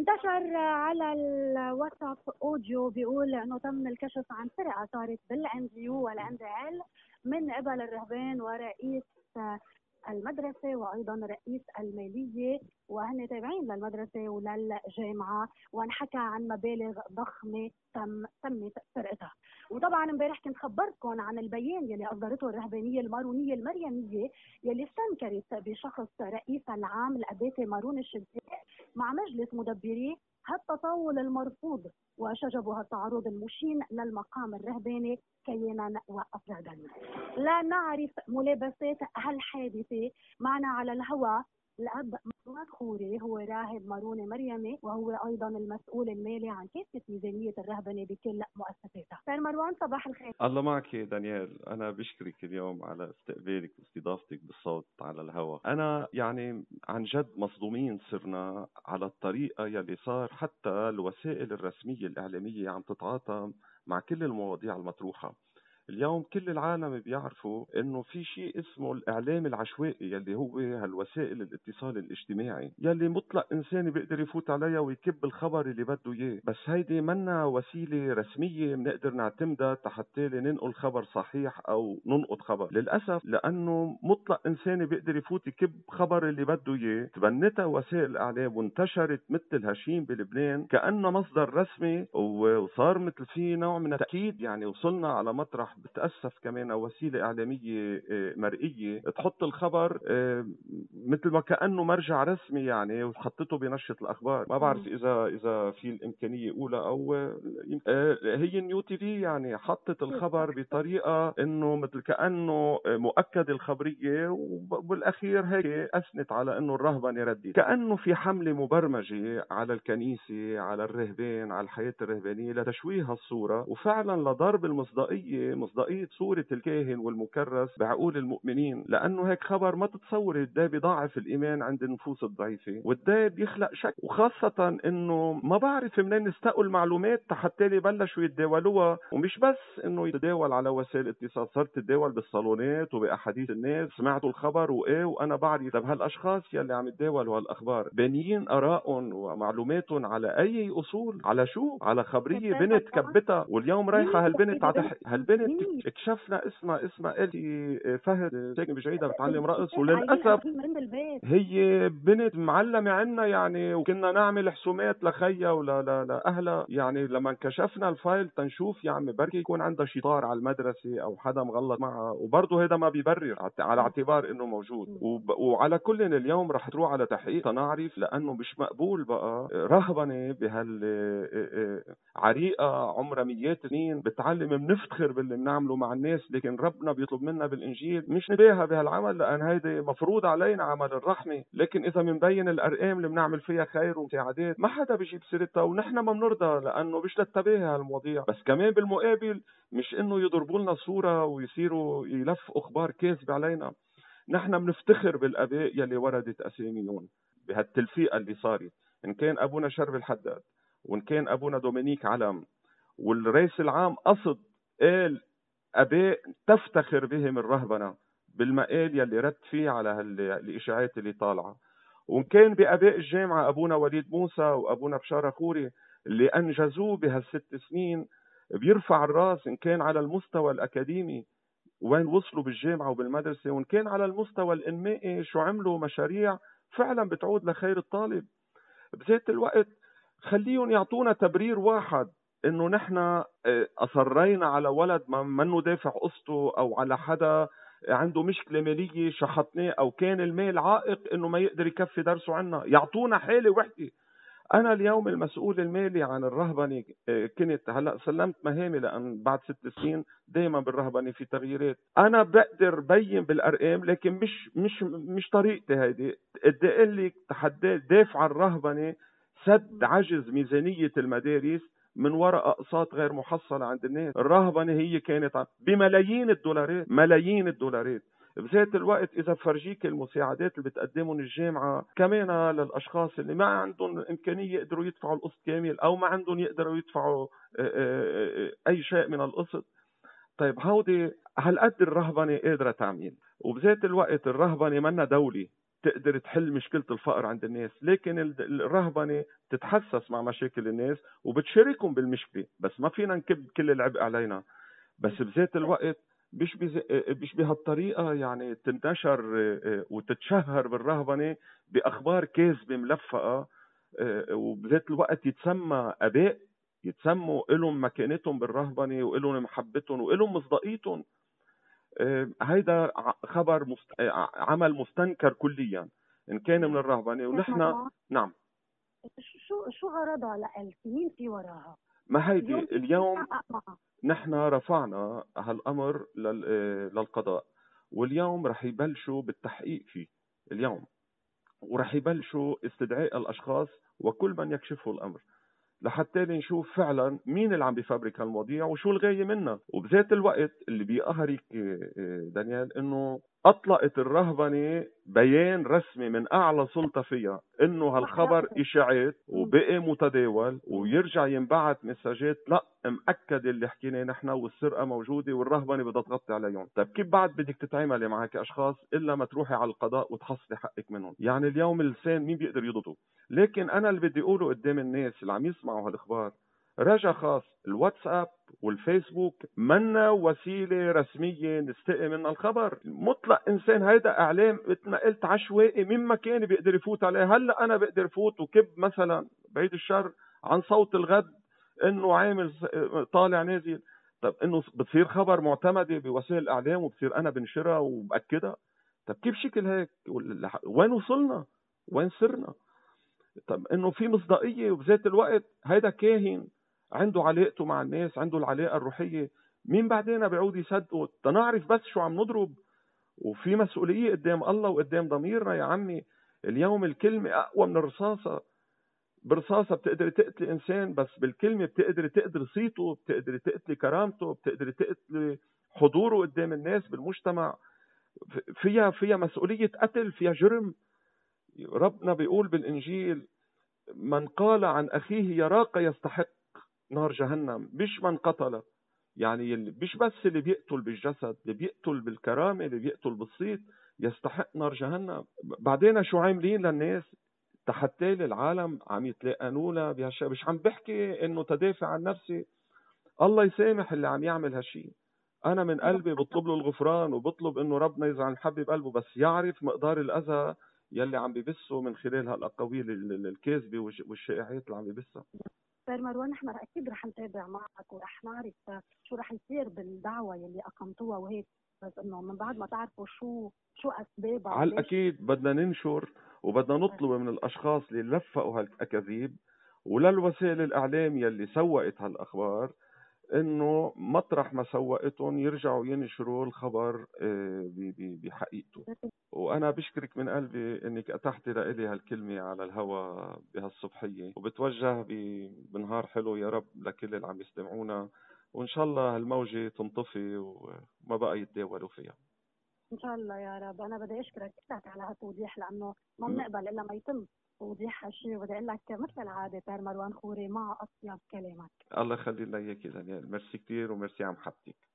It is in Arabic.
انتشر على الواتساب اوديو بيقول انه تم الكشف عن سرقه صارت بالان جي يو والان ال من قبل الرهبان ورئيس المدرسه وايضا رئيس الماليه، وهن تابعين للمدرسه وللجامعه، وانحكى عن مبالغ ضخمه تمت سرقتها. وطبعا امبارح كنت خبرتكم عن البيان يلي اصدرته الرهبانيه المارونيه المريميه يلي استنكرت بشخص رئيس العام الاباتي مارون الشداء مع مجلس مدبري هالتطاول المرفوض وشجبوا هالتعرض المشين للمقام الرهباني كيانا وافرادا. لا نعرف ملابسات هالحادثه. معنا على الهواء الاب مروان خوري، هو راهب ماروني مريمي وهو ايضا المسؤول المالي عن كافه ميزانيه الرهبنه بكل مؤسساتها. سير مروان صباح الخير. الله معك دانيال. أنا بشكرك اليوم على استقبالك واستضافتك بالصوت على الهواء. أنا يعني عن جد مصدومين صرنا على الطريقة يلي صار حتى الوسائل الرسمية الإعلامية عم تتعاطى مع كل المواضيع المطروحة. اليوم كل العالم بيعرفوا انه في شيء اسمه الاعلام العشوائي يلي هو هالوسائل الاتصال الاجتماعي يلي مطلق انسان بيقدر يفوت عليها ويكب الخبر اللي بده اياه، بس هيدي منا وسيله رسميه بنقدر نعتمدها حتى ننقل خبر صحيح او ننقض خبر. للاسف لانه مطلق انسان بيقدر يفوت يكب خبر اللي بده اياه، تبنتها وسائل الاعلام وانتشرت مثل هشيم بلبنان كانه مصدر رسمي، وصار مثل في نوع من التاكيد. يعني وصلنا على مطرح بتأسف كمان وسيلة إعلامية مرئية تحط الخبر مثل ما كأنه مرجع رسمي يعني وحطته بنشرة الأخبار. ما بعرف إذا في الإمكانية أولى أو هي نيو تي في يعني حطت الخبر بطريقة إنه مثل كأنه مؤكد الخبرية، وبالأخير هيك أثنت على إنه الرهبنة ردت، كأنه في حملة مبرمجة على الكنيسة، على الرهبان، على الحياة الرهبانية لتشويه الصورة وفعلا لضرب مصداقية صورة الكاهن والمكرس بعقول المؤمنين. لأنه هيك خبر ما تتصور ده بيضاعف الإيمان عند النفوس الضعيفة وده بيخلق شك، وخاصة إنه ما بعرف منين استقوا المعلومات حتى بلشوا يتداولوها. ومش بس إنه يتداول على وسائل الاتصال، صارت تتداول بالصالونات وبأحاديث الناس. سمعتوا الخبر وأنا بعرف. طب هالأشخاص يلي عم يتداولوا هالأخبار بانيين آرائهم ومعلوماتهم على أي أصول؟ على شو؟ على خبرية بنت كبتها واليوم رايحة هالبنت هالبنت اكتشفنا اسمها الي فهد ساكن بجعيدة بتعلم رقص، وللاسف هي بنت معلمة عنا يعني. وكنا نعمل حسومات لخيا ولا لاهلها يعني. لما انكشفنا الفايل تنشوف يا عمي بركي يكون عندها شطار على المدرسة او حدا مغلط معها، وبرضه هذا ما بيبرر على اعتبار انه موجود. وعلى كل اليوم رح تروح على تحقيق تنعرف، لانه مش مقبول بقى رهبنة بهالعريقة عمرها مئات السنين بتعلم. بنفتخر باللي بنعمله مع الناس، لكن ربنا بيطلب منا بالانجيل مش نباهى بهالعمل، لان هيدي مفروض علينا عمل الرحمه. لكن اذا بنبين الارقام اللي بنعمل فيها خير ومساعدات ما حدا بيجيب سيرتها، ونحن ما بنرضى لانه مش للتباهي هالمواضيع. بس كمان بالمقابل مش انه يضربوا لنا صوره ويصيروا يلفوا اخبار كاذبه علينا. نحن بنفتخر بالاباء يلي وردت اساميهم بهالتلفيقه اللي صارت، ان كان ابونا شرب الحداد وان كان ابونا دومينيك علم، والرئيس العام قصد قال اباء تفتخر بهم الرهبنه بالمقال يلي رد فيه على الاشاعات اللي طالعه. وان كان باباء الجامعه ابونا وليد موسى وابونا بشاره خوري اللي انجزوه بهالست سنين بيرفع الراس، ان كان على المستوى الاكاديمي وين وصلوا بالجامعه وبالمدرسه، وان كان على المستوى الانمائي شو عملوا مشاريع فعلا بتعود لخير الطالب. بذات الوقت خليهم يعطونا تبرير واحد انه نحن اصرينا على ولد ما ندافع قصته، او على حدا عنده مشكله ماليه شحطناه، او كان المال عائق انه ما يقدر يكفي درسه عنا. يعطونا حاله وحده. انا اليوم المسؤول المالي عن الرهبنه، كنت هلا سلمت مهامي لان بعد 6 سنين دائما بالرهبنه في تغييرات. انا بقدر بين بالارقام، لكن مش طريقتي هيدي. بدي اقول لك تحدي دافع الرهبنه سد عجز ميزانيه المدارس من وراء اقساط غير محصله عند الناس. الرهبنه هي كانت بملايين الدولارات، ملايين الدولارات. بذات الوقت إذا بفرجيك المساعدات اللي بتقدمهم الجامعة كمان للأشخاص اللي ما عندهم إمكانية يقدروا يدفعوا القسط كامل، أو ما عندهم يقدروا يدفعوا أي شيء من القسط. طيب هودي هالقد الرهبنة قادرة تعمل. وبذات الوقت الرهبنة منا دولة، تقدر تحل مشكلة الفقر عند الناس، لكن الرهبنة تتحسس مع مشاكل الناس وبتشاركهم بالمشكلة، بس ما فينا نكب كل العبء علينا. بس بذات الوقت مش بهالطريقة يعني تنتشر وتتشهر بالرهبنة بأخبار كاذبة ملفقة، وبذات الوقت يتسمى آباء يتسموا إلهم مكانتهم بالرهبنة وإلهم محبتهم وإلهم مصداقيتهم. هيدا خبر عمل مستنكر كليا إن كان من الرهبنة ونحن. نعم. شو غرضها لإلك؟ مين في وراها؟ ما هيدي اليوم نحن رفعنا هالأمر للقضاء، واليوم رح يبلشوا بالتحقيق فيه اليوم، ورح يبلشوا استدعاء الأشخاص وكل من يكشفه الأمر لحتى نشوف فعلا مين اللي عم بيفبرك هالمواضيع وشو الغاية منها. وبذات الوقت اللي بيقهرك دانيال انه اطلقت الرهبنة بيان رسمي من اعلى سلطة فيها انه هالخبر اشاعات وبقي متداول، ويرجع ينبعث مساجات لا مأكد اللي حكينا نحن والسرقة موجودة والرهبنة بدها تغطي عليهم. طيب كيف بعد بدك تتعاملي معك اشخاص الا ما تروحي على القضاء وتحصلي حقك منهم؟ يعني اليوم اللسان مين بيقدر يضبطه؟ لكن انا اللي بدي اقوله قدام الناس اللي عم يسمعوا هالاخبار رجا خاص، الواتساب والفيسبوك منا وسيله رسميه نستقي منها الخبر. مطلق انسان هيدا اعلام مثل ما قلت عشوائي من مكان بيقدر يفوت عليه. هلا انا بقدر فوت وكب مثلا بعيد الشر عن صوت الغد انه عامل طالع نازل، طب انه بتصير خبر معتمده بوسائل الاعلام وبصير انا بنشرها وباكدها؟ طب كيف شكل هيك؟ وين وصلنا؟ وين صرنا؟ طب انه في مصداقيه، وبذات الوقت هيدا كاهن عنده علاقته مع الناس، عنده العلاقه الروحيه، مين بعدين بيعود يصدقه؟ تنعرف بس شو عم نضرب، وفي مسؤوليه قدام الله وقدام ضميرنا يا عمي. اليوم الكلمه اقوى من الرصاصه، برصاصه بتقدر تقتلي انسان، بس بالكلمه بتقدر تقتلي صيته، بتقدر تقتلي كرامته، بتقدر تقتلي حضوره قدام الناس بالمجتمع. فيها مسؤوليه قتل، فيها جرم. ربنا بيقول بالانجيل من قال عن أخيه يراق يستحق نار جهنم، مش من قتل. يعني مش بس اللي بيقتل بالجسد، اللي بيقتل بالكرامة، اللي بيقتل بالصيت يستحق نار جهنم. بعدين شو عاملين للناس؟ تحتى العالم عم يتلاقنونا بهالشيء. مش عم بحكي انه تدافع عن نفسي، الله يسامح اللي عم يعمل هالشيء. انا من قلبي بطلب له الغفران وبطلب انه ربنا يجعل الحب بقلبه، بس يعرف مقدار الاذى يلي عم ببثه من خلال هالاقاويل الكاذبه والشائعات اللي عم ببثها. استاذ مروان، نحن اكيد رح نتابع معك ورح نعرف شو رح يصير بالدعوه يلي اقمتوها وهيك، بس انه من بعد ما تعرفوا شو اسبابها على الاكيد بدنا ننشر وبدنا نطلب من الاشخاص اللي لفقوا هالاكاذيب وللوسائل الاعلام يلي سوقت هالاخبار انه مطرح ما سوقتهم يرجعوا ينشروا الخبر بحقيقته. وانا بشكرك من قلبي انك اتحتي لإلي هالكلمه على الهوى بهالصبحيه، وبتوجه بنهار حلو يا رب لكل اللي عم يستمعونا، وان شاء الله هالموجه تنطفي وما بقى يتداولوا فيها ان شاء الله يا رب. انا بدي اشكرك على هالتوضيح، لانه ما بنقبل الا ما يتم توضيح هالشيء. وبدي اقول لك مثل العاده تار مروان خوري مع اطيب كلامك. الله يخلي لنا اياك يا دانيال، ميرسي كثير وميرسي عم حبتك.